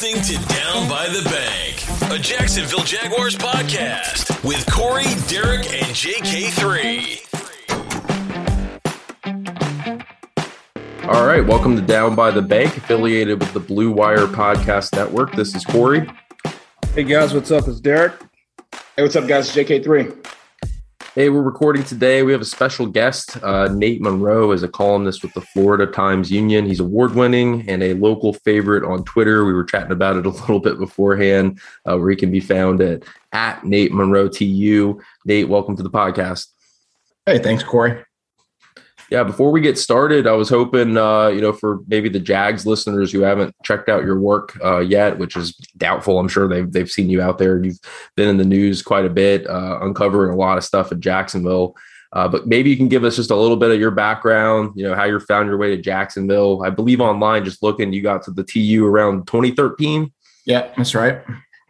listening to Down by the Bank, a Jacksonville Jaguars podcast with Corey, Derek, and JK3. All right, welcome to Down by the Bank, affiliated with the Blue Wire Podcast Network. This is Corey. Hey guys, what's up? It's Derek. Hey, what's up, guys? It's JK3. Hey, we're recording today. We have a special guest. Nate Monroe is a columnist with the Florida Times-Union. He's award-winning and a local favorite on Twitter. We were chatting about it a little bit beforehand, where he can be found at Nate Monroe TU. Nate, welcome to the podcast. Hey, thanks, Corey. Yeah, before we get started, I was hoping, for maybe the Jags listeners who haven't checked out your work yet, which is doubtful. I'm sure they've seen you out there. You've been in the news quite a bit, uncovering a lot of stuff in Jacksonville. But maybe you can give us just a little bit of your background, how you found your way to Jacksonville. I believe online, just looking, you got to the TU around 2013. Yeah, that's right.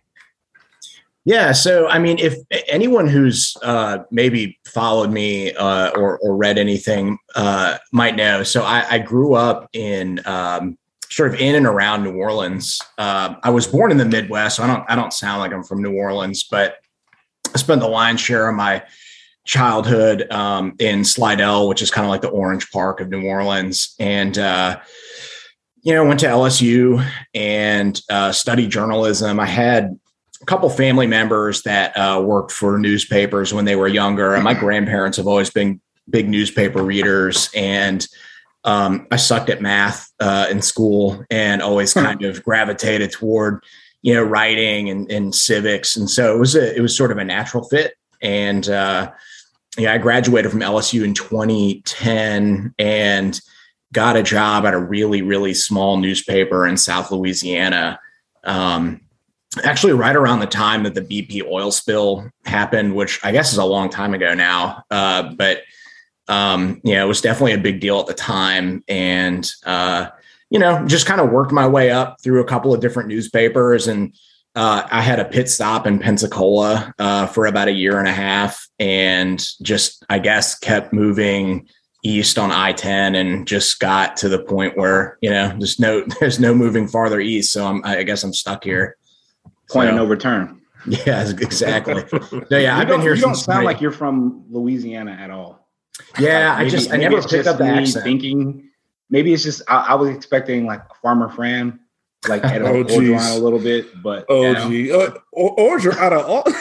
Yeah. So, I mean, if anyone who's maybe followed me or read anything might know. So I grew up in sort of in and around New Orleans. I was born in the Midwest, so I don't sound like I'm from New Orleans, but I spent the lion's share of my childhood in Slidell, which is kind of like the Orange Park of New Orleans. And, went to LSU and studied journalism. I had a couple family members that worked for newspapers when they were younger. And my grandparents have always been big newspaper readers. And I sucked at math in school and always kind of gravitated toward, writing and civics. And so it was sort of a natural fit. And I graduated from LSU in 2010 and got a job at a really, really small newspaper in South Louisiana. Actually, right around the time that the BP oil spill happened, which I guess is a long time ago now, but it was definitely a big deal at the time. And, just kind of worked my way up through a couple of different newspapers. And I had a pit stop in Pensacola for about a year and a half and just, I guess, kept moving east on I-10 and just got to the point where, there's no moving farther east. So I guess I'm stuck here. Point of no return. Yeah, exactly. So, yeah, I've been here. You don't sound like you're from Louisiana at all. Yeah, I never picked up the accent. Thinking maybe it's just I was expecting like Farmer Fran, like Ed Orgeron a little bit, but Orgeron out of all.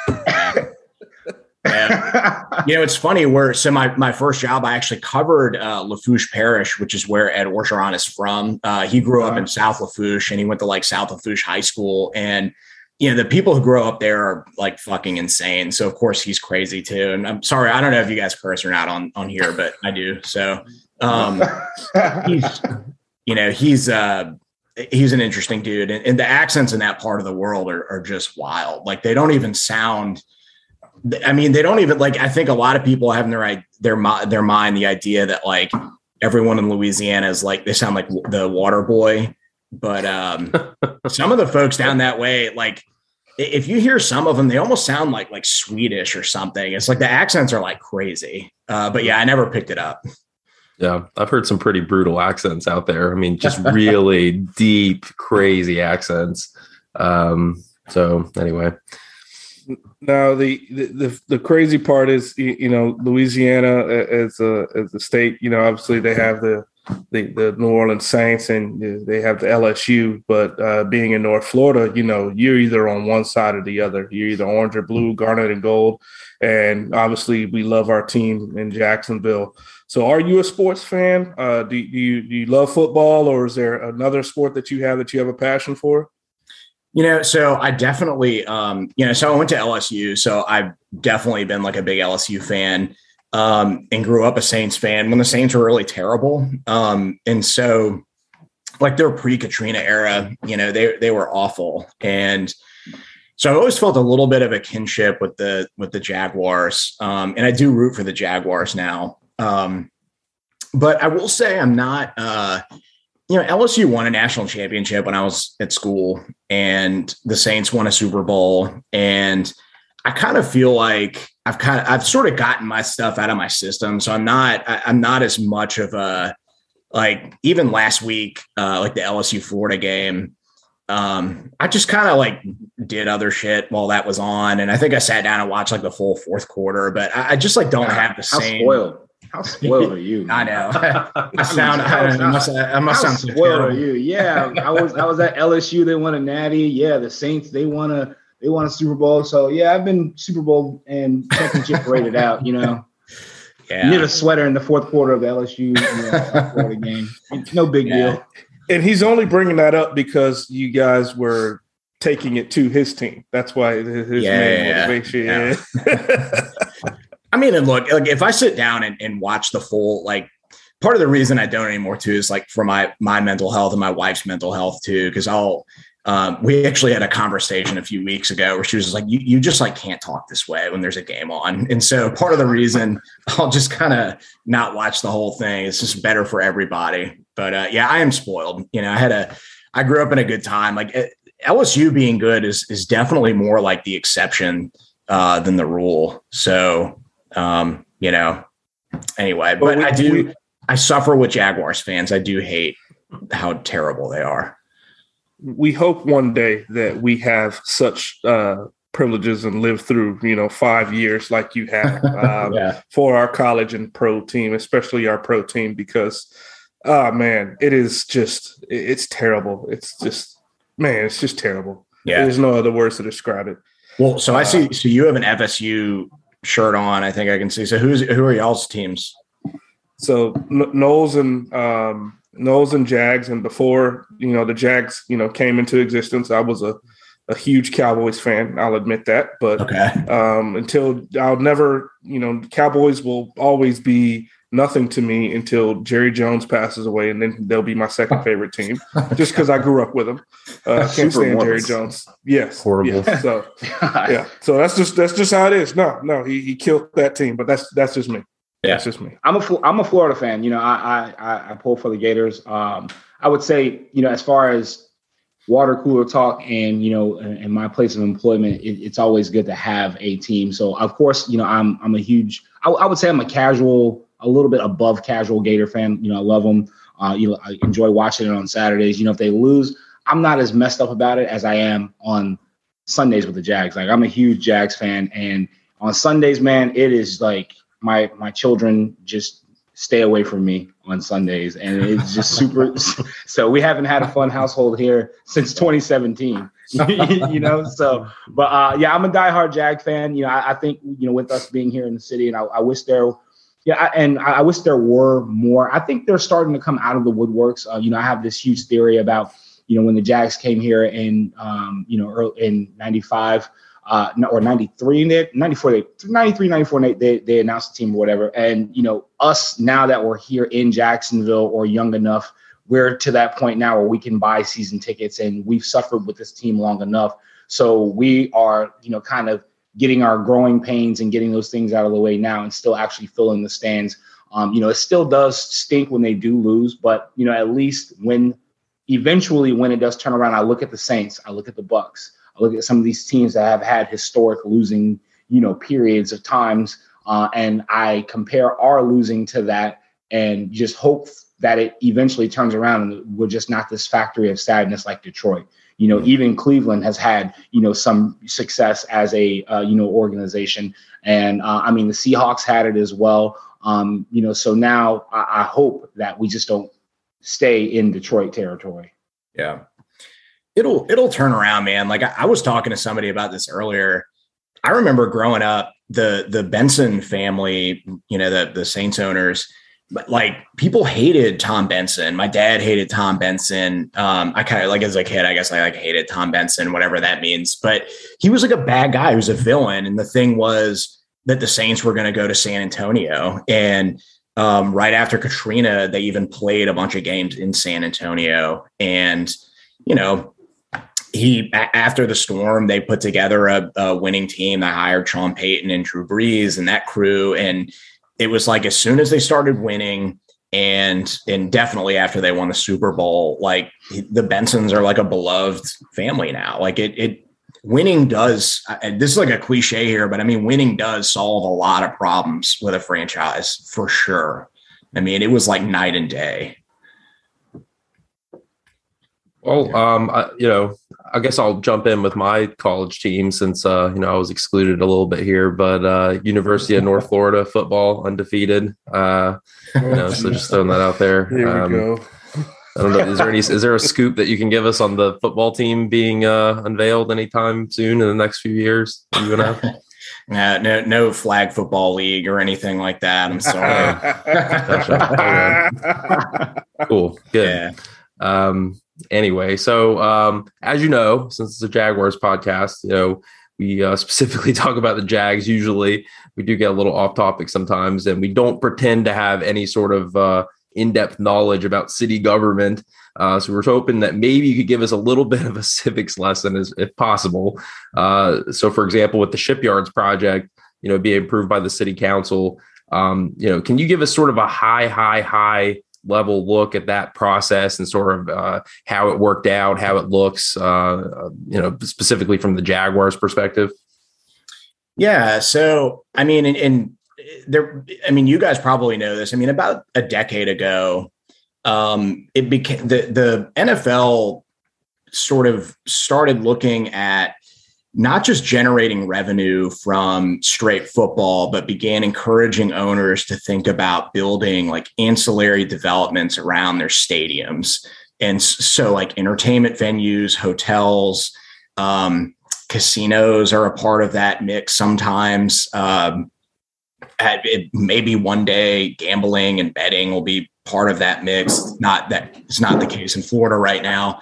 Yeah. It's funny my first job, I actually covered Lafourche Parish, which is where Ed Orgeron is from. He grew up in South Lafourche and he went to like South Lafourche High School. And, the people who grow up there are like fucking insane. So of course he's crazy too. And I'm sorry, I don't know if you guys curse or not on here, but I do. So he's an interesting dude. And the accents in that part of the world are just wild. Like they don't even sound, they don't even I think a lot of people have in their mind the idea that like everyone in Louisiana is like, they sound like the water boy. But some of the folks down that way, like if you hear some of them, they almost sound like Swedish or something. It's like the accents are like crazy. But yeah, I never picked it up. Yeah, I've heard some pretty brutal accents out there. Just really deep, crazy accents. So anyway. Now the crazy part is, Louisiana as a state, obviously they have the New Orleans Saints and they have the LSU, but being in North Florida, you're either on one side or the other. You're either orange or blue, garnet and gold. And obviously we love our team in Jacksonville. So are you a sports fan? Do you love football, or is there another sport that you have a passion for? So I definitely, so I went to LSU, so I've definitely been like a big LSU fan, and grew up a Saints fan when the Saints were really terrible. And so like their pre-Katrina era, they were awful. And so I always felt a little bit of a kinship with the Jaguars. And I do root for the Jaguars now. But I will say I'm not, LSU won a national championship when I was at school, and the Saints won a Super Bowl. And I kind of feel like I've sort of gotten my stuff out of my system. So I'm not as much of a, like even last week, like the LSU Florida game, I just kind of like did other shit while that was on. And I think I sat down and watched like the full fourth quarter, but I just like don't have the same. How spoiled are you? I know. I must sound spoiled. Are you? Yeah, I was at LSU. They won a natty. Yeah, the Saints. They won a Super Bowl. So yeah, I've been Super Bowl and championship rated out. Yeah. Knit a sweater in the fourth quarter of the LSU Florida game. No big deal. And he's only bringing that up because you guys were taking it to his team. That's why his main motivation. Yeah. I mean, and look, like if I sit down and watch the full, like part of the reason I don't anymore too is like for my mental health and my wife's mental health too. Cause we actually had a conversation a few weeks ago where she was just like, you just like can't talk this way when there's a game on. And so part of the reason I'll just kind of not watch the whole thing. It's just better for everybody. But I am spoiled. I grew up in a good time. Like LSU being good is definitely more like the exception than the rule. So, anyway, but I suffer with Jaguars fans. I do hate how terrible they are. We hope one day that we have such privileges and live through, 5 years like you have for our college and pro team, especially our pro team, because, it's terrible. It's just terrible. Yeah. There's no other words to describe it. Well, so I see, so you have an FSU shirt on, I think I can see. So who are y'all's teams? So Knowles and Jags. And before, the Jags, came into existence, I was a huge Cowboys fan. I'll admit that. But until I'll never, Cowboys will always be nothing to me until Jerry Jones passes away. And then they'll be my second favorite team just because I grew up with him. Can't stand Jerry Jones. Yes. Horrible. Yeah. So, So that's just how it is. No, he killed that team, but that's just me. Yeah. That's just me. I'm a Florida fan. I pull for the Gators. I would say, as far as water cooler talk and, in my place of employment, it's always good to have a team. So of course, I'm a huge, I would say I'm a little bit above casual Gator fan. I love them. I enjoy watching it on Saturdays. If they lose, I'm not as messed up about it as I am on Sundays with the Jags. Like I'm a huge Jags fan, and on Sundays, man, it is like my children just stay away from me on Sundays, and it's just super. So we haven't had a fun household here since 2017. So, but I'm a diehard Jag fan. I think with us being here in the city, and I wish there. I wish there were more. I think they're starting to come out of the woodworks. I have this huge theory about, when the Jags came here in, early in 95 or 93, 94, 93, 94, they announced the team or whatever. And, us now that we're here in Jacksonville or young enough, we're to that point now where we can buy season tickets, and we've suffered with this team long enough. So we are, kind of getting our growing pains and getting those things out of the way now and still actually filling the stands. It still does stink when they do lose, but, at least when it does turn around, I look at the Saints, I look at the Bucks, I look at some of these teams that have had historic losing, periods of times, and I compare our losing to that and just hope that it eventually turns around and we're just not this factory of sadness like Detroit. Even Cleveland has had, some success as a, organization. And the Seahawks had it as well. So now I hope that we just don't stay in Detroit territory. Yeah. It'll turn around, man. Like I was talking to somebody about this earlier. I remember growing up, the Benson family, the Saints owners, but like people hated Tom Benson. My dad hated Tom Benson. I kind of like as a kid, I guess I like hated Tom Benson, whatever that means. But he was like a bad guy. He was a villain. And the thing was that the Saints were going to go to San Antonio. And right after Katrina, they even played a bunch of games in San Antonio. And, after the storm, they put together a winning team. They hired Sean Payton and Drew Brees and that crew. And it was like as soon as they started winning and definitely after they won the Super Bowl, like the Bensons are like a beloved family now. Like winning does, this is like a cliche here, but winning does solve a lot of problems with a franchise for sure. It was like night and day. Well, I guess I'll jump in with my college team since I was excluded a little bit here, but University of North Florida football undefeated. So just throwing that out there. Here we go. I don't know. Is there a scoop that you can give us on the football team being unveiled anytime soon in the next few years? No flag football league or anything like that. I'm sorry. Gotcha. Cool. Good. Yeah. Anyway, so as you know, since it's a Jaguars podcast, we specifically talk about the Jags. Usually we do get a little off topic sometimes, and we don't pretend to have any sort of in-depth knowledge about city government. So we're hoping that maybe you could give us a little bit of a civics lesson if possible. So for example, with the Shipyards project, being approved by the city council, can you give us sort of a high level look at that process and sort of how it worked out, how it looks, specifically from the Jaguars perspective? Yeah. So, you guys probably know this. About a decade ago, it became the NFL sort of started looking at not just generating revenue from straight football, but began encouraging owners to think about building like ancillary developments around their stadiums. And so like entertainment venues, hotels, casinos are a part of that mix sometimes. Maybe one day gambling and betting will be part of that mix. It's not the case in Florida right now.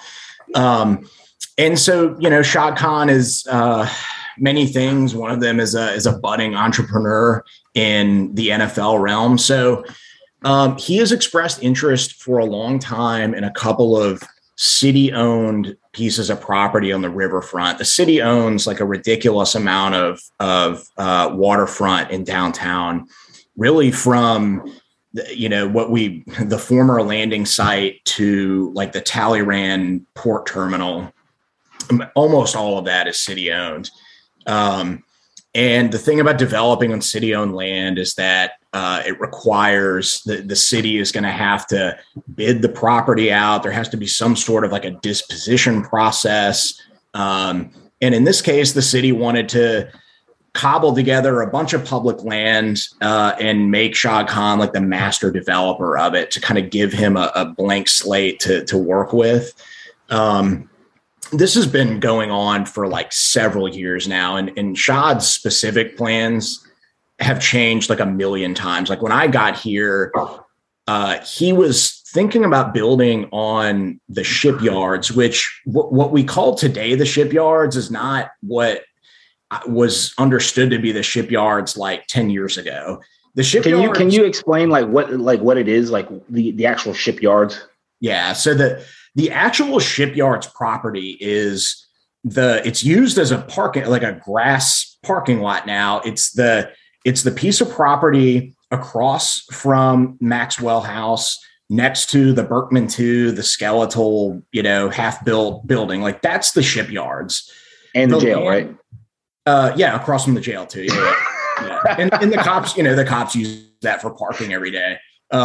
And so, Shad Khan is many things. One of them is a budding entrepreneur in the NFL realm. So he has expressed interest for a long time in a couple of city-owned pieces of property on the riverfront. The city owns like a ridiculous amount of waterfront in downtown, really from the former landing site to like the Talleyrand port terminal. Almost all of that is city owned. And the thing about developing on city owned land is that it requires the city is going to have to bid the property out. There has to be some sort of like a disposition process. And in this case, the city wanted to cobble together a bunch of public land and make Shad Khan like the master developer of it to kind of give him a blank slate to work with. This has been going on for like several years now, and Shad's specific plans have changed like a million times. Like when I got here, he was thinking about building on the shipyards, which what we call today the shipyards is not what was understood to be the shipyards like 10 years ago. The shipyards. Can you explain what it is, like the actual shipyards? Yeah. So the actual shipyards property is it's used as a parking, like a grass parking lot now. It's the piece of property across from Maxwell House next to the Berkman 2, the skeletal, half-built building. Like that's the shipyards. And the jail, right? Yeah, across from the jail too. Yeah. And the cops, the cops use that for parking every day.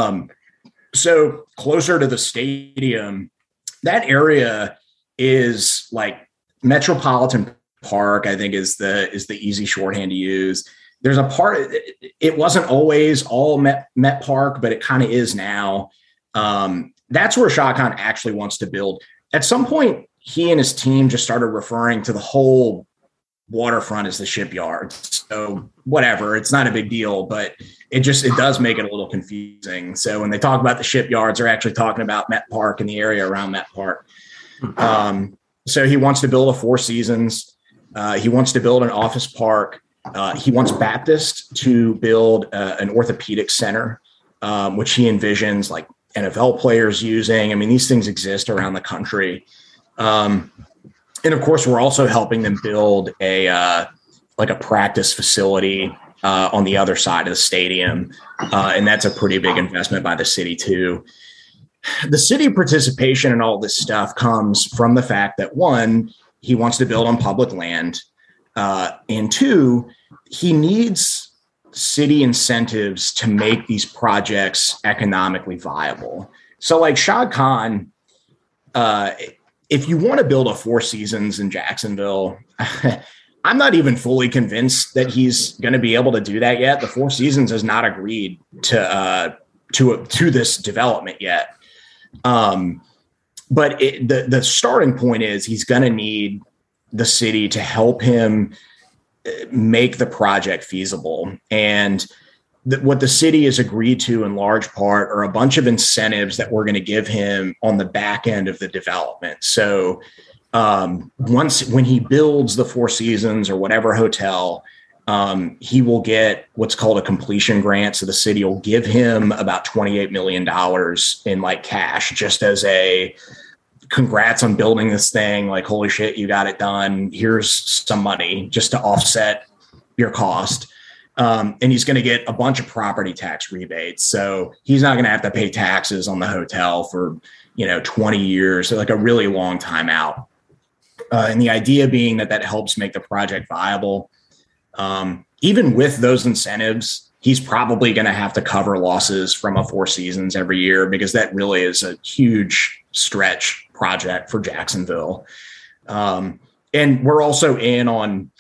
So closer to the stadium, that area is like Metropolitan Park, I think is the easy shorthand to use. There's a part, it wasn't always all Met Park, but it kind of is now. That's where Shad Khan actually wants to build. At some point, he and his team just started referring to the whole waterfront as the shipyard. So whatever, it's not a big deal, but it does make it a little confusing. So when they talk about the shipyards, they're actually talking about Met Park and the area around Met Park. So he wants to build a Four Seasons. He wants to build an office park. He wants Baptist to build an orthopedic center, which he envisions like NFL players using. I mean, these things exist around the country. And of course, we're also helping them build a practice facility on the other side of the stadium. And that's a pretty big investment by the city too. The city participation in all this stuff comes from the fact that one, he wants to build on public land. And two, he needs city incentives to make these projects economically viable. So like Shad Khan, if you want to build a Four Seasons in Jacksonville, I'm not even fully convinced that he's going to be able to do that yet. The Four Seasons has not agreed to this development yet. But the starting point is he's going to need the city to help him make the project feasible. And what the city has agreed to in large part are a bunch of incentives that we're going to give him on the back end of the development. So when he builds the Four Seasons or whatever hotel, he will get what's called a completion grant. So the city will give him about $28 million in like cash, just as a congrats on building this thing. Like, holy shit, you got it done. Here's some money just to offset your cost. And he's going to get a bunch of property tax rebates. So he's not going to have to pay taxes on the hotel for, 20 years, so like a really long time out. And the idea being that helps make the project viable. Even with those incentives, he's probably going to have to cover losses from a Four Seasons every year, because that really is a huge stretch project for Jacksonville. And we're also in on,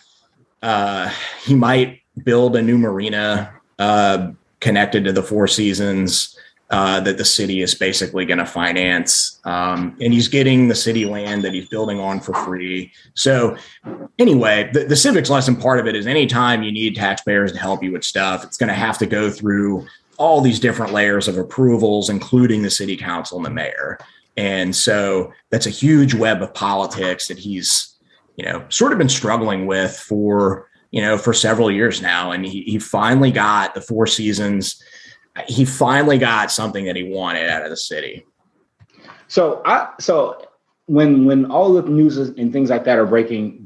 he might build a new marina connected to the Four Seasons that the city is basically going to finance. And he's getting the city land that he's building on for free. So anyway, the civics lesson part of it is anytime you need taxpayers to help you with stuff, it's going to have to go through all these different layers of approvals, including the city council and the mayor. And so that's a huge web of politics that he's, sort of been struggling with for several years now. And he finally got the Four Seasons. He finally got something that he wanted out of the city. So when all the news and things like that are breaking,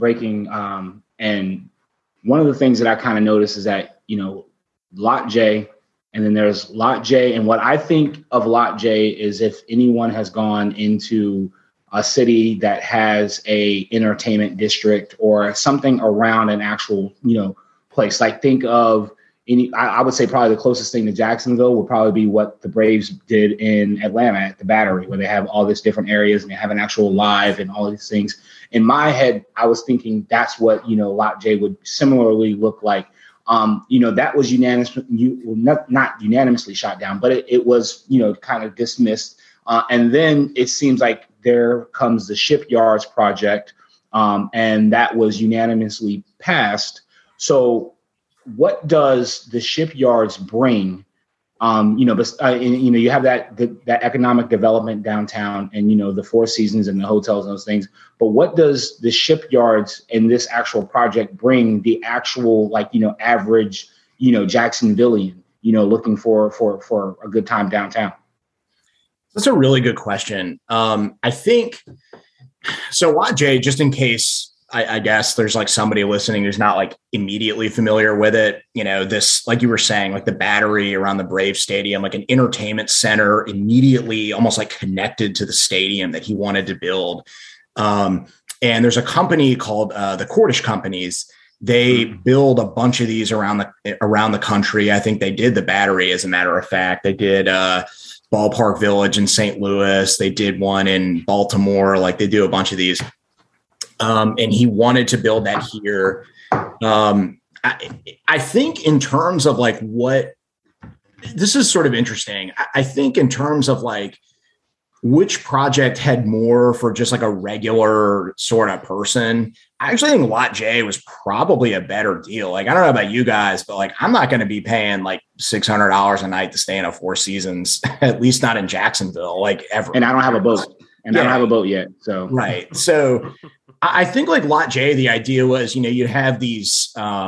and one of the things that I kind of noticed is that, Lot J, and then there's Lot J. And what I think of Lot J is if anyone has gone into a city that has a entertainment district or something around an actual, place, like think of I would say probably the closest thing to Jacksonville would probably be what the Braves did in Atlanta at the Battery, where they have all these different areas and they have an actual live and all these things. In my head, I was thinking that's what, Lot J would similarly look like. That was not unanimously shot down, but it was, kind of dismissed. And then it seems like there comes the Shipyards project, and that was unanimously passed. So what does the Shipyards bring? You have that economic development downtown and, the Four Seasons and the hotels and those things. But what does the Shipyards and this actual project bring the actual, average, Jacksonvillian, looking for a good time downtown? That's a really good question. I think so. Lot J, just in case, I guess there's somebody listening who's not immediately familiar with it. This, like you were saying, the Battery around the Brave Stadium, an entertainment center immediately almost connected to the stadium that he wanted to build. And there's a company called the Cordish Companies. They build a bunch of these around the country. I think they did the Battery, as a matter of fact. They did Ballpark Village in St. Louis. They did one in Baltimore. They do a bunch of these. And he wanted to build that here. I think in terms of what this is sort of interesting. I think in terms of which project had more for just a regular sort of person, I actually think Lot J was probably a better deal. I don't know about you guys, but I'm not going to be paying $600 a night to stay in a Four Seasons, at least not in Jacksonville, ever. And I don't have a boat. I don't have a boat yet. So right. So I think Lot J, the idea was, you'd have these,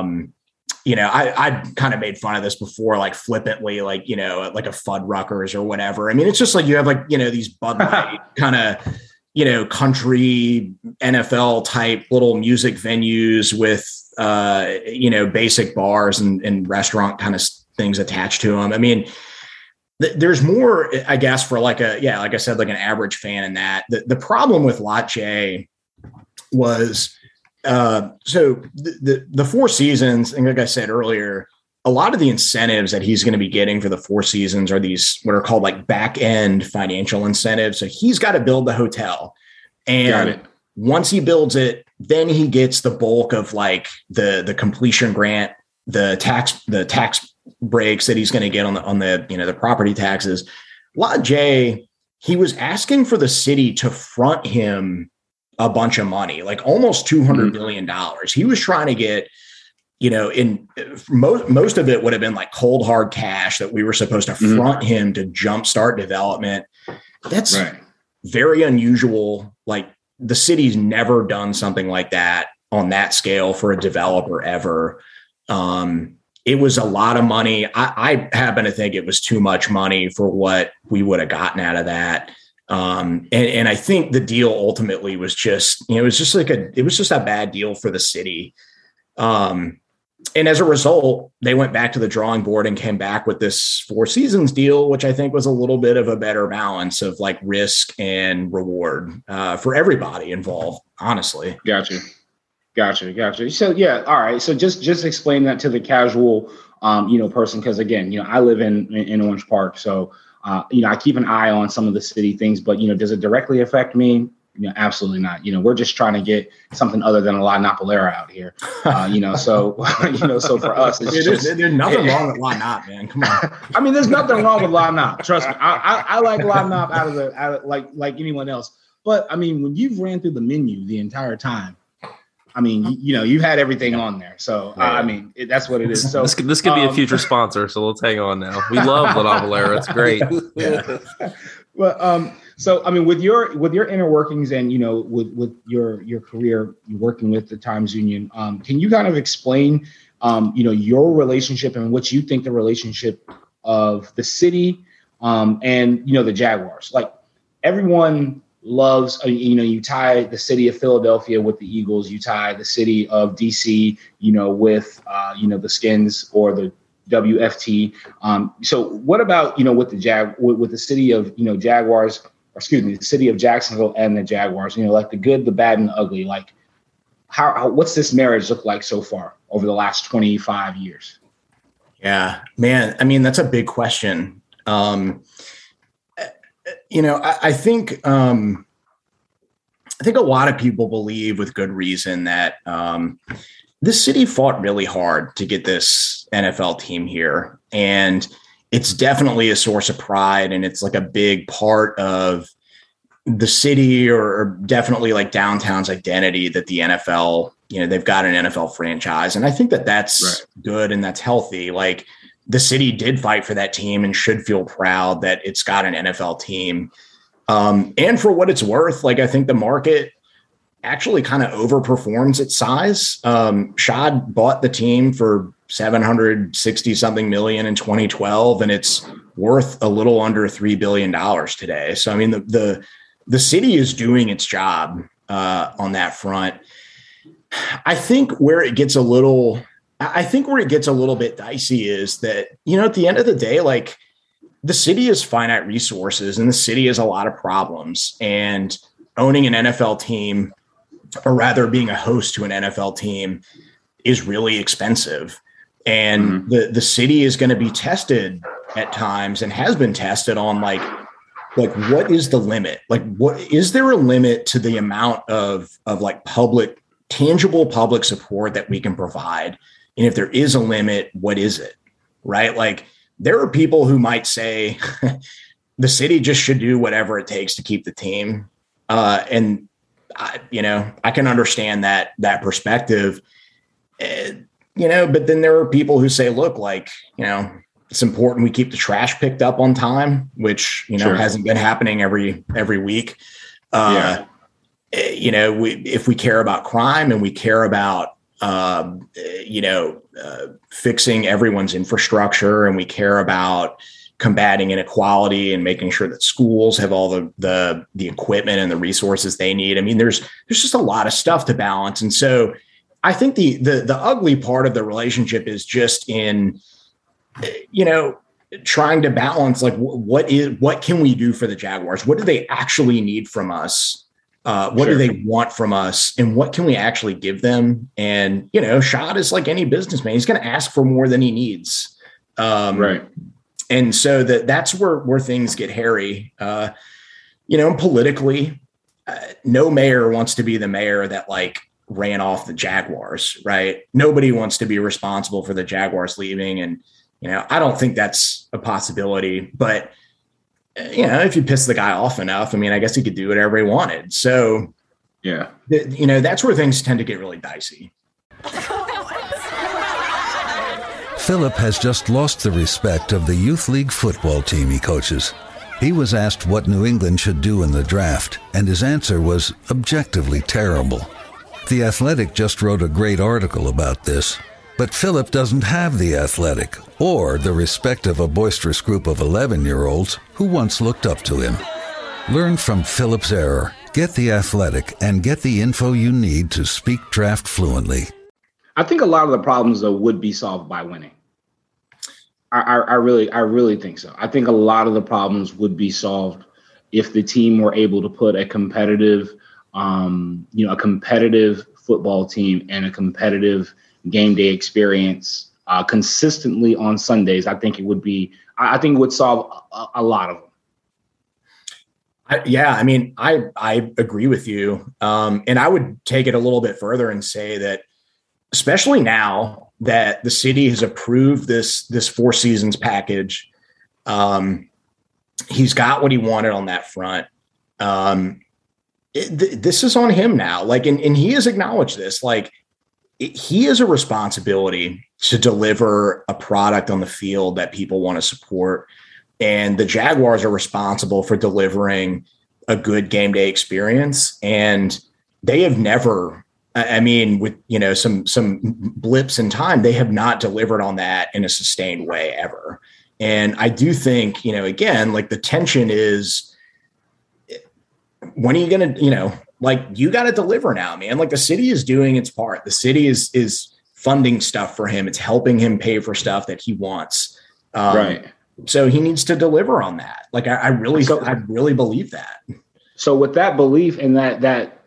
I kind of made fun of this before, flippantly, at a Fuddruckers or whatever. I mean, it's just you have these Bud Light kind of, country NFL type little music venues with, basic bars and restaurant kind of things attached to them. I mean, there's more, I guess, for like I said, an average fan in that. The problem with Lot J was, so the Four Seasons, and like I said earlier, a lot of the incentives that he's going to be getting for the Four Seasons are these what are called back end financial incentives. So he's got to build the hotel, And once he builds it, then he gets the bulk of like the completion grant, the tax breaks that he's going to get on the the property taxes. Lot J, he was asking for the city to front him a bunch of money, like almost $200 billion. He was trying to get, in most of it would have been like cold hard cash that we were supposed to front him to jumpstart development. That's very unusual. Like the city's never done something like that on that scale for a developer ever. It was a lot of money. I happen to think it was too much money for what we would have gotten out of that. And I think the deal ultimately was just, it was just a bad deal for the city. And as a result, they went back to the drawing board and came back with this 4 seasons deal, which I think was a little bit of a better balance of like risk and reward, for everybody involved, honestly. Gotcha. So yeah. All right. So just explain that to the casual, person. Cause again, I live in Orange Park. So, I keep an eye on some of the city things, but, does it directly affect me? Absolutely not. We're just trying to get something other than a La Nopalera out here. So for us, there's nothing wrong with La Nop, man. Come on. I mean, there's nothing wrong with La Nop. Trust me. I like La Nop out of like anyone else. But I mean, when you've ran through the menu the entire time, I mean, you've had everything on there. So, I mean, that's what it is. So this could be a future sponsor. So let's hang on now. We love La Nopalera. It's great. Yeah. Well, so, I mean, with your inner workings and, with your career working with the Times Union, can you kind of explain, your relationship and what you think the relationship of the city, and, the Jaguars? Like everyone loves, you tie the city of Philadelphia with the Eagles, you tie the city of DC, with, the Skins or the WFT. So what about, with the with the city of, Jaguars, the city of Jacksonville and the Jaguars, like the good, the bad, and the ugly, like what's this marriage look like so far over the last 25 years? Yeah, man. I mean, that's a big question. I think a lot of people believe with good reason that this city fought really hard to get this NFL team here. And it's definitely a source of pride. And it's like a big part of the city or definitely like downtown's identity that the NFL, they've got an NFL franchise. And I think that that's good and that's healthy. Like the city did fight for that team and should feel proud that it's got an NFL team. And for what it's worth, like I think the market actually kind of overperforms its size. Shad bought the team for $760 something million in 2012, and it's worth a little under $3 billion today. So, I mean, the city is doing its job on that front. I think where it gets a little bit dicey is that, at the end of the day, like the city is finite resources and the city has a lot of problems, and owning an NFL team, or rather being a host to an NFL team, is really expensive. And the city is going to be tested at times and has been tested on like what is the limit? Like, what is there a limit to the amount of like tangible public support that we can provide? And if there is a limit, what is it? Right? Like there are people who might say the city just should do whatever it takes to keep the team. And I can understand that perspective, but then there are people who say, look, like, it's important we keep the trash picked up on time, which, hasn't been happening every week. If we care about crime and we care about, fixing everyone's infrastructure, and we care about combating inequality and making sure that schools have all the equipment and the resources they need. I mean, there's just a lot of stuff to balance. And so I think the ugly part of the relationship is just in, trying to balance, like, what can we do for the Jaguars? What do they actually need from us? What do they want from us, and what can we actually give them? And, Shad is like any businessman. He's going to ask for more than he needs. Right. And so that's where things get hairy, and politically, no mayor wants to be the mayor that like ran off the Jaguars, right? Nobody wants to be responsible for the Jaguars leaving. And, I don't think that's a possibility, but if you piss the guy off enough, I mean, I guess he could do whatever he wanted. So, yeah, that's where things tend to get really dicey. Philip has just lost the respect of the youth league football team he coaches. He was asked what New England should do in the draft, and his answer was objectively terrible. The Athletic just wrote a great article about this, but Philip doesn't have the Athletic or the respect of a boisterous group of 11-year-olds who once looked up to him. Learn from Philip's error, get the Athletic, and get the info you need to speak draft fluently. I think a lot of the problems, though, would be solved by winning. I really think so. I think a lot of the problems would be solved if the team were able to put a competitive football team and a competitive game day experience consistently on Sundays. I think it would solve a lot of them. I agree with you. And I would take it a little bit further and say that, especially now that the city has approved this 4 seasons package, he's got what he wanted on that front. This is on him now. Like, and he has acknowledged this. Like, he has a responsibility to deliver a product on the field that people want to support. And the Jaguars are responsible for delivering a good game day experience. And they have never, with, some blips in time, they have not delivered on that in a sustained way ever. And I do think, again, like the tension is, when are you going to, you got to deliver now, man. Like the city is doing its part. The city is funding stuff for him. It's helping him pay for stuff that he wants. Right. So he needs to deliver on that. Like I really believe that. So with that belief and that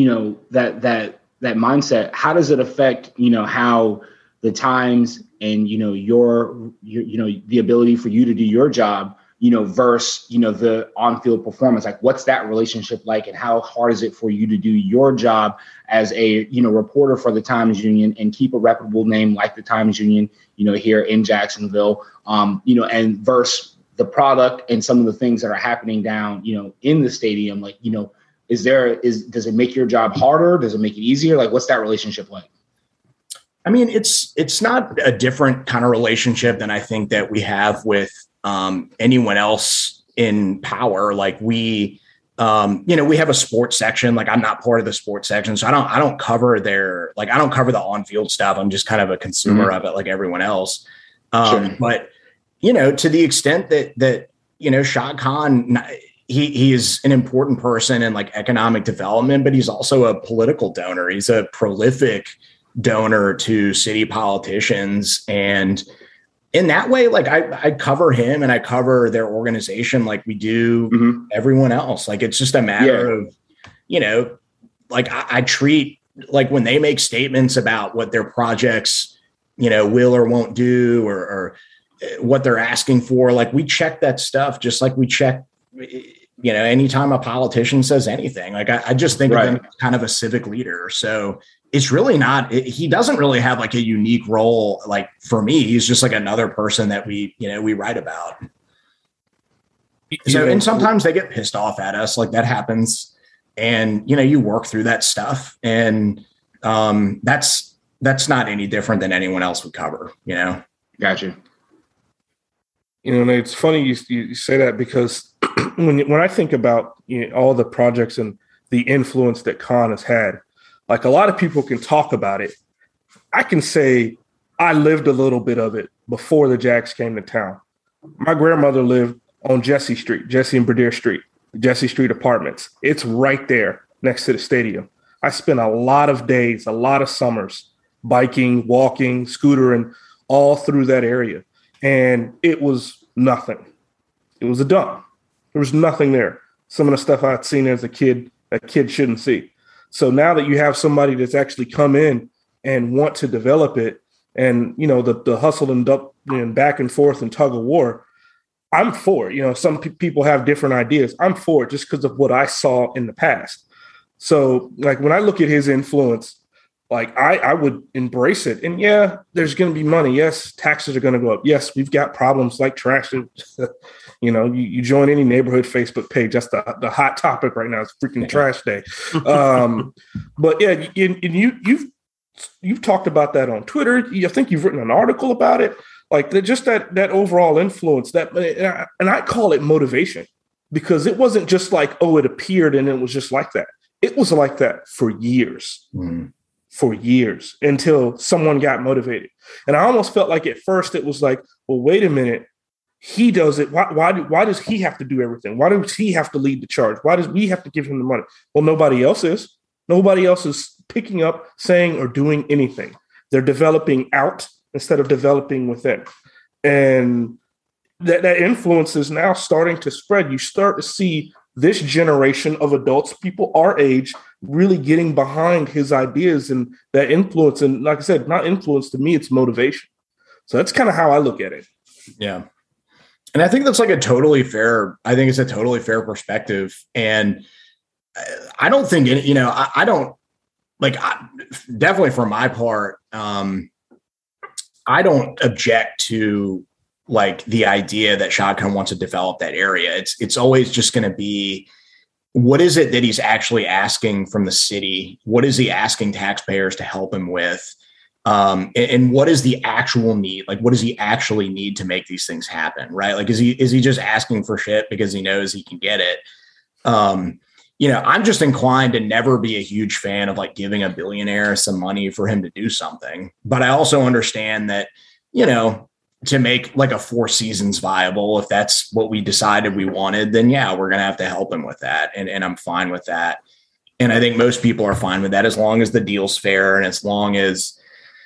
mindset, how does it affect, how the Times and, your the ability for you to do your job, versus, the on-field performance? Like, what's that relationship like, and how hard is it for you to do your job as a, reporter for the Times Union and keep a reputable name like the Times Union, here in Jacksonville, and versus the product and some of the things that are happening down, in the stadium? Like, does it make your job harder? Does it make it easier? Like, what's that relationship like? I mean, it's not a different kind of relationship than I think that we have with anyone else in power. Like we have a sports section. Like I'm not part of the sports section, so I don't cover I don't cover the on-field stuff. I'm just kind of a consumer of it, like everyone else. Sure. But to the extent that Shad Khan, he is an important person in like economic development, but he's also a political donor. He's a prolific donor to city politicians. And in that way, like I cover him and I cover their organization like we do everyone else. Like it's just a matter of, like I treat, like when they make statements about what their projects, will or won't do or what they're asking for, like we check that stuff just like we check, anytime a politician says anything. Like I just think of him as kind of a civic leader. So it's really not, he doesn't really have like a unique role. Like for me, he's just like another person that we write about. So, and sometimes they get pissed off at us, like that happens. And, you work through that stuff, and that's not any different than anyone else would cover, Gotcha. It's funny you say that, because when I think about all the projects and the influence that Khan has had, like a lot of people can talk about it. I can say I lived a little bit of it before the Jags came to town. My grandmother lived on Jesse and Bredere Street, Jesse Street Apartments. It's right there next to the stadium. I spent a lot of days, a lot of summers biking, walking, scootering all through that area. And it was nothing. It was a dump. There was nothing there. Some of the stuff I'd seen as a kid, that kids shouldn't see. So now that you have somebody that's actually come in and want to develop it, and, the hustle and back and forth and tug of war, I'm for it. Some people have different ideas. I'm for it just because of what I saw in the past. So like when I look at his influence, like I would embrace it. And yeah, there's going to be money. Yes, taxes are going to go up. Yes, we've got problems like trash. You know, you join any neighborhood Facebook page. That's the hot topic right now. It's freaking trash day. But yeah, you've talked about that on Twitter. I think you've written an article about it. Like just that overall influence. And I call it motivation, because it wasn't just like, oh, it appeared and it was just like that. It was like that for years. For years, until someone got motivated. And I almost felt like at first it was like, well, wait a minute, he does it. Why does he have to do everything? Why does he have to lead the charge? Why does we have to give him the money? Well, nobody else is. Nobody else is picking up, saying, or doing anything. They're developing out instead of developing within. And that influence is now starting to spread. You start to see this generation of adults, people our age, really getting behind his ideas and that influence. And like I said, not influence, to me, it's motivation. So that's kind of how I look at it. Yeah. And I think that's like it's a totally fair perspective. And I don't think, definitely for my part, I don't object to like the idea that Shad Khan wants to develop that area. It's always just going to be, what is it that he's actually asking from the city? What is he asking taxpayers to help him with? And what is the actual need? Like, what does he actually need to make these things happen? Right? Like, is he just asking for shit because he knows he can get it? I'm just inclined to never be a huge fan of like giving a billionaire some money for him to do something. But I also understand that, to make like a Four Seasons viable, if that's what we decided we wanted, then yeah, we're going to have to help him with that. And I'm fine with that. And I think most people are fine with that as long as the deal's fair. And as long as,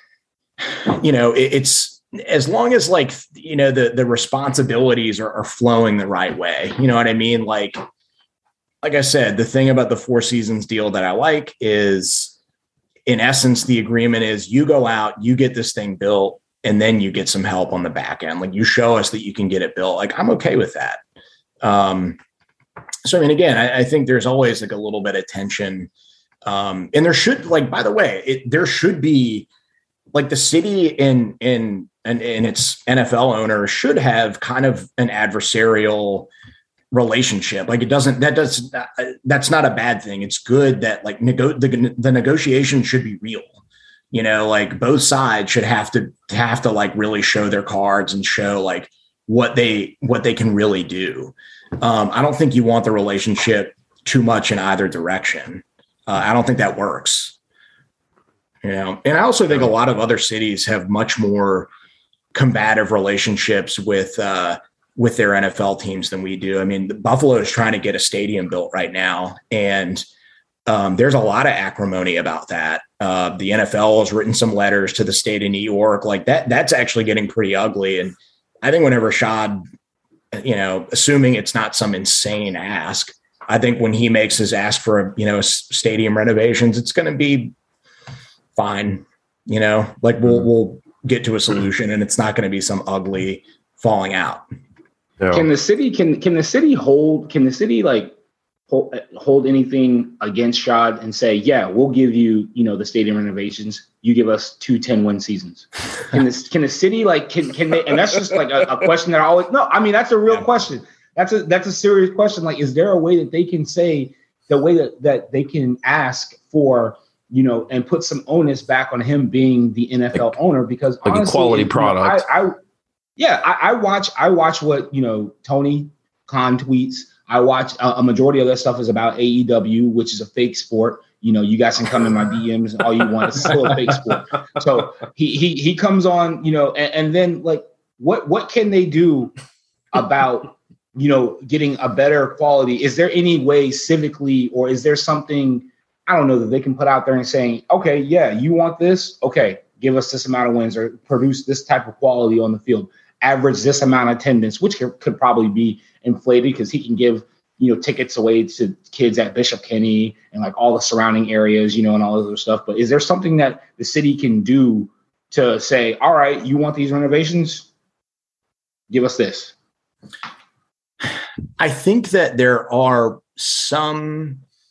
it's as long as like, the responsibilities are flowing the right way. You know what I mean? Like I said, the thing about the Four Seasons deal that I like is, in essence, the agreement is you go out, you get this thing built, and then you get some help on the back end. Like, you show us that you can get it built. Like, I'm okay with that. So, I mean, again, I think there's always like a little bit of tension. And there should, like, by the way, there should be like the city and its NFL owners should have kind of an adversarial relationship. Like, that's not a bad thing. It's good that like the negotiation should be real. Like both sides should have to like really show their cards and show like what they can really do. I don't think you want the relationship too much in either direction. I don't think that works. And I also think a lot of other cities have much more combative relationships with their NFL teams than we do. I mean, Buffalo is trying to get a stadium built right now, and there's a lot of acrimony about that. The NFL has written some letters to the state of New York, like that's actually getting pretty ugly. And I think whenever Shad, assuming it's not some insane ask, I think when he makes his ask for, stadium renovations, it's going to be fine. Like we'll get to a solution, and it's not going to be some ugly falling out. No. Can the city hold anything against Shad and say, yeah, we'll give you, the stadium renovations. You give us 2 10-win seasons. Can the city can they? And that's just like a question that I always, no, I mean, that's a real question. That's a serious question. Like, is there a way that they can say the way that they can ask for, and put some onus back on him being the NFL owner? Because like honestly, a quality product. I watch what, Tony Khan tweets. I watch a majority of that stuff is about AEW, which is a fake sport. You guys can come in my DMs all you want. It's still a fake sport. So he comes on, and then like, what can they do about, getting a better quality? Is there any way civically, or is there something, I don't know, that they can put out there and saying, okay, yeah, you want this? Okay, give us this amount of wins, or produce this type of quality on the field. Average this amount of attendance, which could probably be inflated because he can give, tickets away to kids at Bishop Kenny and like all the surrounding areas, and all other stuff. But is there something that the city can do to say, all right, you want these renovations? Give us this. I think that there are some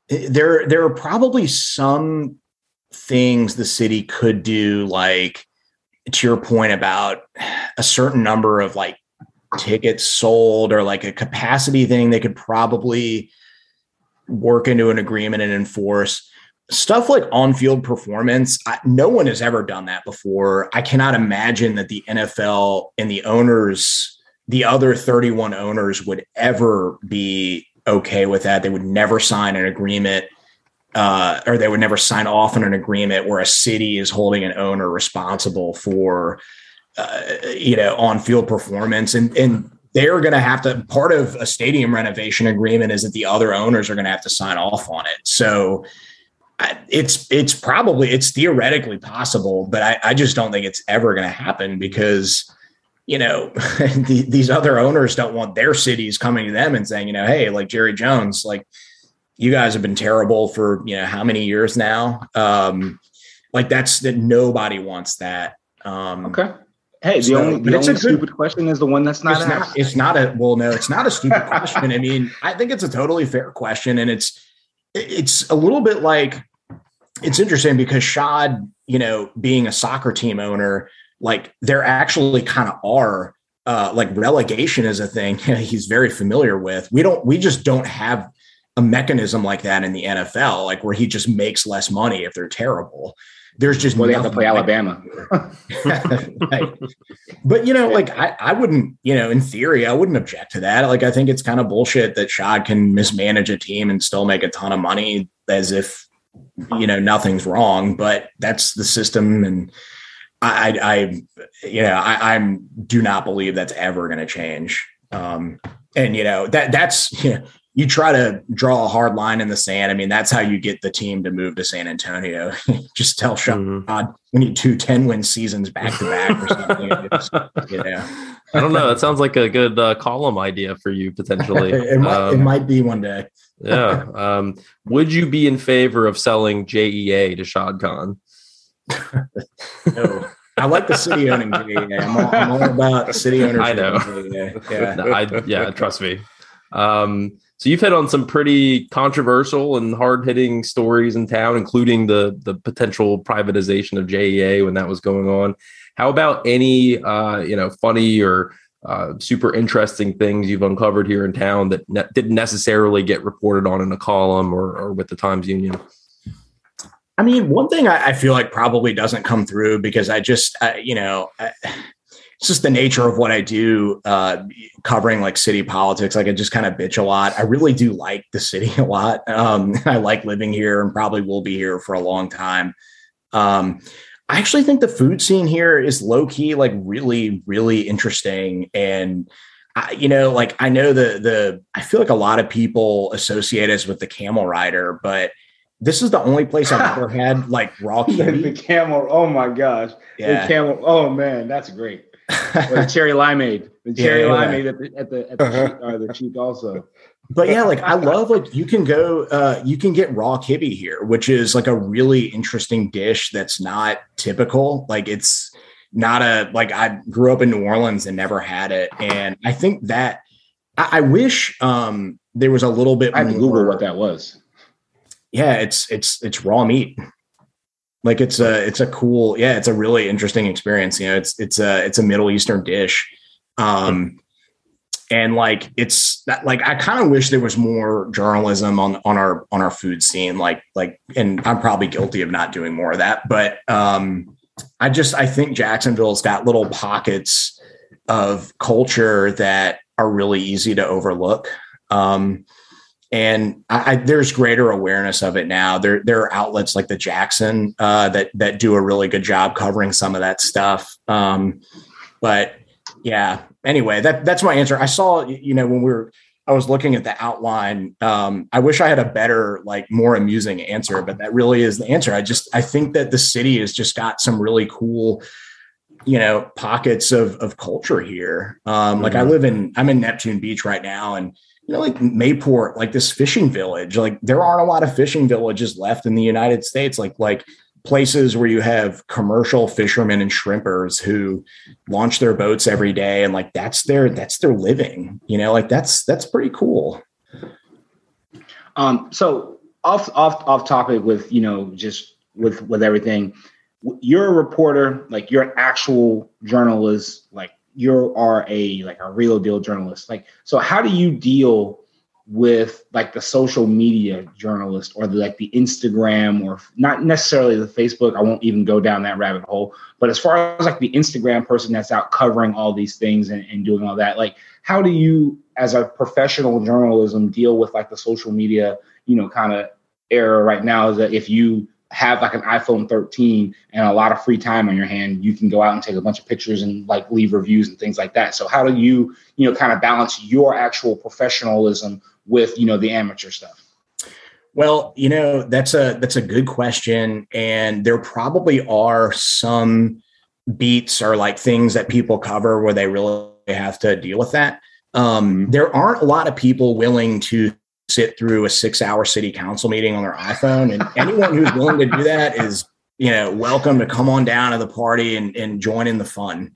there are probably some things the city could do, like to your point about a certain number of like tickets sold or like a capacity thing they could probably work into an agreement and enforce. Stuff like on-field performance, no one has ever done that before. I cannot imagine that the NFL and the owners, the other 31 owners, would ever be okay with that. They would never sign an agreement, or they would never sign off on an agreement where a city is holding an owner responsible for, on-field performance. And they're going to have to, part of a stadium renovation agreement is that the other owners are going to have to sign off on it. So it's theoretically possible, but I just don't think it's ever going to happen because, these other owners don't want their cities coming to them and saying, hey, like Jerry Jones, like you guys have been terrible for, how many years now? That nobody wants that. Okay. Hey, the only stupid question is the one that's not asked. It's not a stupid question. I mean, I think it's a totally fair question. And it's a little bit like, it's interesting because Shad, being a soccer team owner, like there actually kind of are like relegation is a thing he's very familiar with. We just don't have a mechanism like that in the NFL, like where he just makes less money if they're terrible. There's just they have to play Alabama. Right. But, I wouldn't, in theory, I wouldn't object to that. Like, I think it's kind of bullshit that Shad can mismanage a team and still make a ton of money as if, nothing's wrong, but that's the system. And I do not believe that's ever going to change. That's you try to draw a hard line in the sand. I mean, that's how you get the team to move to San Antonio. Just tell Sean, we need 2 10-win seasons back to back or something. I don't know. That sounds like a good column idea for you potentially. It might be one day. Yeah. Would you be in favor of selling JEA to Shad Khan? No. I like the city owning JEA. I'm all about the city ownership. I know. Yeah, trust me. So you've hit on some pretty controversial and hard-hitting stories in town, including the potential privatization of JEA when that was going on. How about any funny or super interesting things you've uncovered here in town that didn't necessarily get reported on in a column or with the Times-Union? I mean, one thing I feel like probably doesn't come through because it's just the nature of what I do, covering like city politics. Like I just kind of bitch a lot. I really do like the city a lot. I like living here and probably will be here for a long time. I actually think the food scene here is low key, like really, really interesting. And I know I feel like a lot of people associate us with the Camel Rider, but this is the only place I've ever had like raw kiwi. The camel. Oh my gosh. Yeah. The camel. Oh man, that's great. Or the cherry limeade. The cherry limeade at the cheek also. But yeah, like I love like you can get raw kibbe here, which is like a really interesting dish that's not typical. Like it's not I grew up in New Orleans and never had it. And I think that I wish there was a little bit I had to Google what that was. Yeah, it's raw meat. Like it's a cool, it's a really interesting experience. It's a Middle Eastern dish. And like, it's like, I kind of wish there was more journalism on our food scene. Like, and I'm probably guilty of not doing more of that, but I think Jacksonville's got little pockets of culture that are really easy to overlook. And there's greater awareness of it now. There are outlets like the Jackson that do a really good job covering some of that stuff. But yeah, anyway, that's my answer. I saw, when I was looking at the outline, I wish I had a better, like more amusing answer, but that really is the answer. I think that the city has just got some really cool, pockets of culture here. Like I'm in Neptune Beach right now, and like Mayport, like this fishing village, like there aren't a lot of fishing villages left in the United States, like places where you have commercial fishermen and shrimpers who launch their boats every day. And like, that's their living, like that's pretty cool. So off topic with, just with everything. You're a reporter, like you're an actual journalist, like you are a real deal journalist. Like, so how do you deal with like the social media journalist or the Instagram, or not necessarily the Facebook? I won't even go down that rabbit hole, but as far as like the Instagram person that's out covering all these things and doing all that, like, how do you as a professional journalism deal with like the social media, kind of era right now? Is that if you have like an iPhone 13 and a lot of free time on your hand, you can go out and take a bunch of pictures and like leave reviews and things like that. So how do you, kind of balance your actual professionalism with, the amateur stuff? Well, that's a good question. And there probably are some beats or like things that people cover where they really have to deal with that. There aren't a lot of people willing to sit through a 6-hour city council meeting on their iPhone. And anyone who's willing to do that is, welcome to come on down to the party and join in the fun.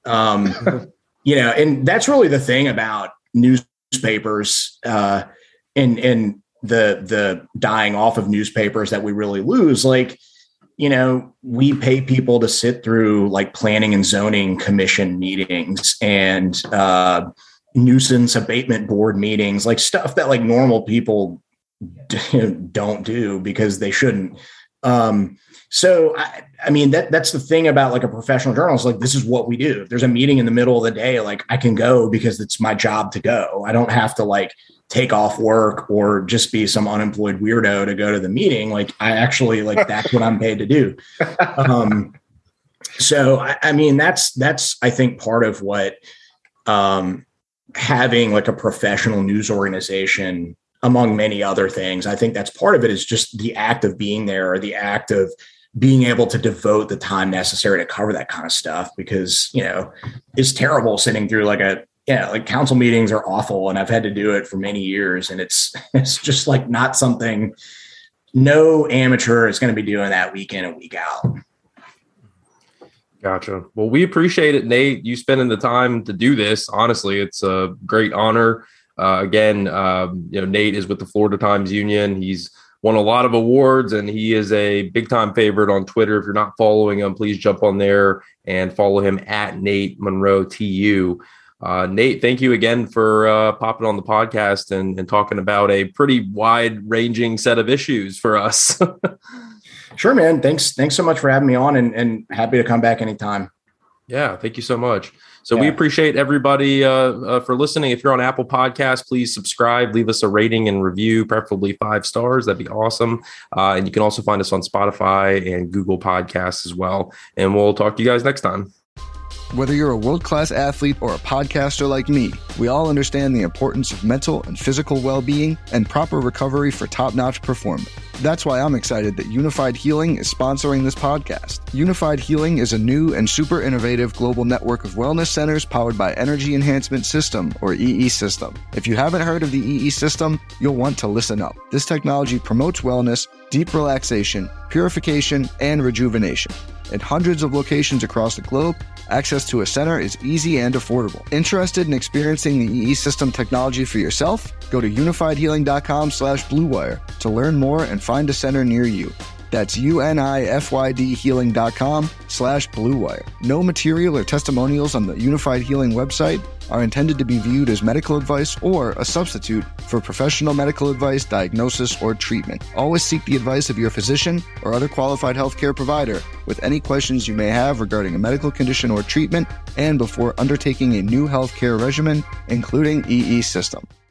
And that's really the thing about newspapers and the dying off of newspapers that we really lose. Like, we pay people to sit through like planning and zoning commission meetings and nuisance abatement board meetings, like stuff that like normal people don't do because they shouldn't. So I mean, that's the thing about like a professional journalist. Like, this is what we do. If there's a meeting in the middle of the day, like I can go because it's my job to go. I don't have to like take off work or just be some unemployed weirdo to go to the meeting. Like, I actually like, that's what I'm paid to do. So I mean, that's I think part of what having like a professional news organization, among many other things, I think that's part of it, is just the act of being there, or the act of being able to devote the time necessary to cover that kind of stuff. Because, it's terrible sitting through like council meetings are awful. And I've had to do it for many years. And it's just like not something no amateur is going to be doing that week in and week out. Gotcha. Well, we appreciate it, Nate, you spending the time to do this. Honestly, it's a great honor. Again, Nate is with the Florida Times Union. He's won a lot of awards, and he is a big-time favorite on Twitter. If you're not following him, please jump on there and follow him at Nate Monroe TU. Nate, thank you again for popping on the podcast and talking about a pretty wide-ranging set of issues for us. Sure, man. Thanks so much for having me on, and happy to come back anytime. Yeah, thank you so much. So we appreciate everybody for listening. If you're on Apple Podcasts, please subscribe, leave us a rating and review, preferably 5 stars. That'd be awesome. And you can also find us on Spotify and Google Podcasts as well. And we'll talk to you guys next time. Whether you're a world-class athlete or a podcaster like me, we all understand the importance of mental and physical well-being and proper recovery for top-notch performance. That's why I'm excited that Unified Healing is sponsoring this podcast. Unified Healing is a new and super innovative global network of wellness centers powered by Energy Enhancement System, or EE System. If you haven't heard of the EE System, you'll want to listen up. This technology promotes wellness, deep relaxation, purification, and rejuvenation. At hundreds of locations across the globe, access to a center is easy and affordable. Interested in experiencing the EE System technology for yourself? Go to unifiedhealing.com/bluewire to learn more and find a center near you. That's unifydhealing.com/bluewire. No material or testimonials on the Unified Healing website are intended to be viewed as medical advice or a substitute for professional medical advice, diagnosis, or treatment. Always seek the advice of your physician or other qualified healthcare provider with any questions you may have regarding a medical condition or treatment, and before undertaking a new healthcare regimen, including EE System.